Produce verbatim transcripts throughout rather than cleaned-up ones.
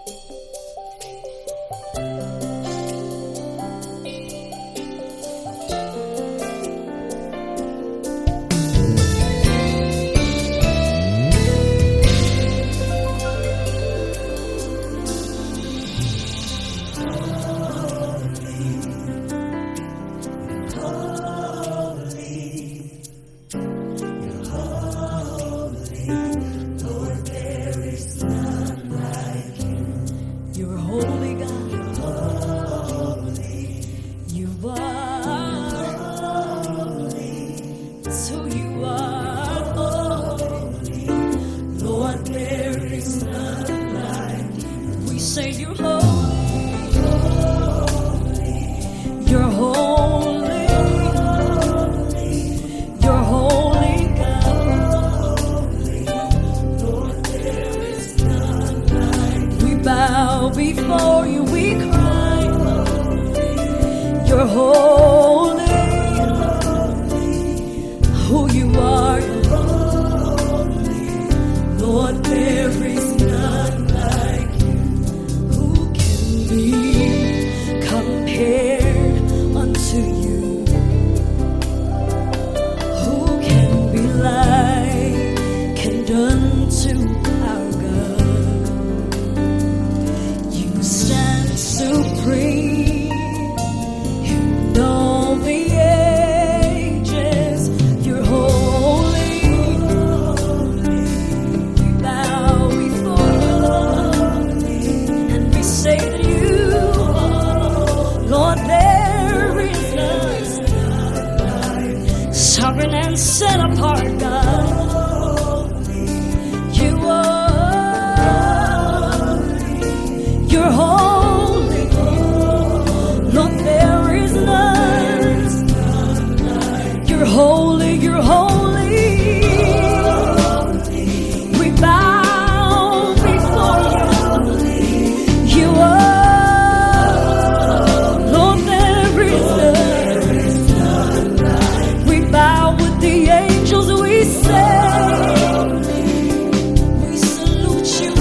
Say you're holy, you're holy, you're holy God. Lord, there is none like you. We bow before you, we cry, you're holy, who you are, Lord, there is none like you. Who can be compared unto you? Who can be likened unto our God? You stand supreme in all the ages. You're holy. We bow before you, and we say that you, Lord, there is none, sovereign and set apart God. You are, you're holy, Lord, there is none. You're holy, you're holy. We bow before you. You are, Lord, there is none. We bow with the angels, we say, we salute you,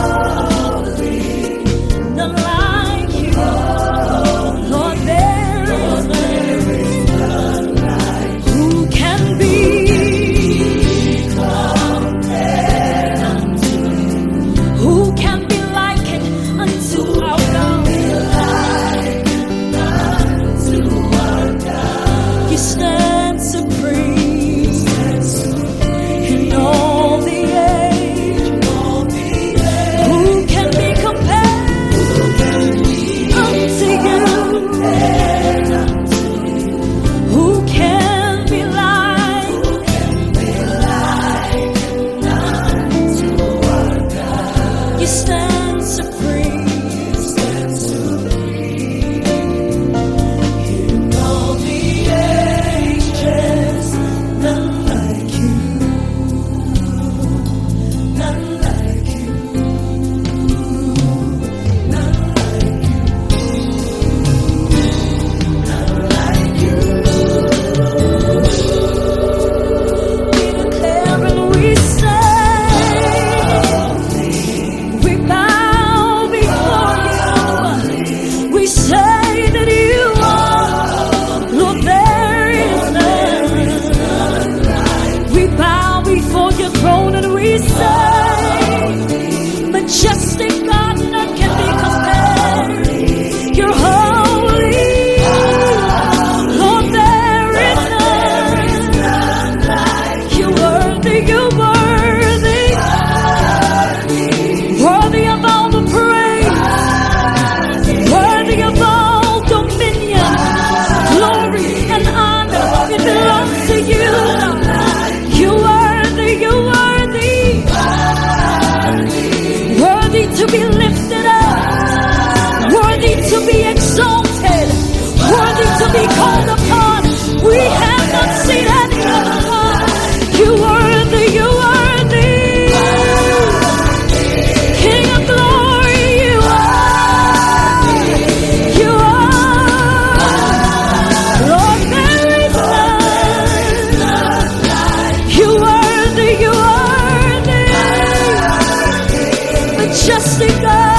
none like you. Lord, there is none. Who can be compared unto you? Who can be likened unto our God? You stand supreme in all the age. Who can be compared unto you? Who can be like you? Stand supreme in all the ages. None like you, none like you, none like you, none like you. We declare and we say, we bow before you. We say that you are, Lord, there is none. We bow before your throne and we say, majestic God, none can be compared. You're holy, Lord, there is none. You're worthy, you're worthy, worthy of all the praise, worthy of all dominion, glory and honor. It belongs to you. You're worthy, you're worthy, worthy to be lifted up, worthy to be exalted, worthy to be called upon. We have not seen any other God. You're worthy, you're worthy, King of glory, you are, you are, Lord, there is none. You're worthy, you're worthy, majestic God.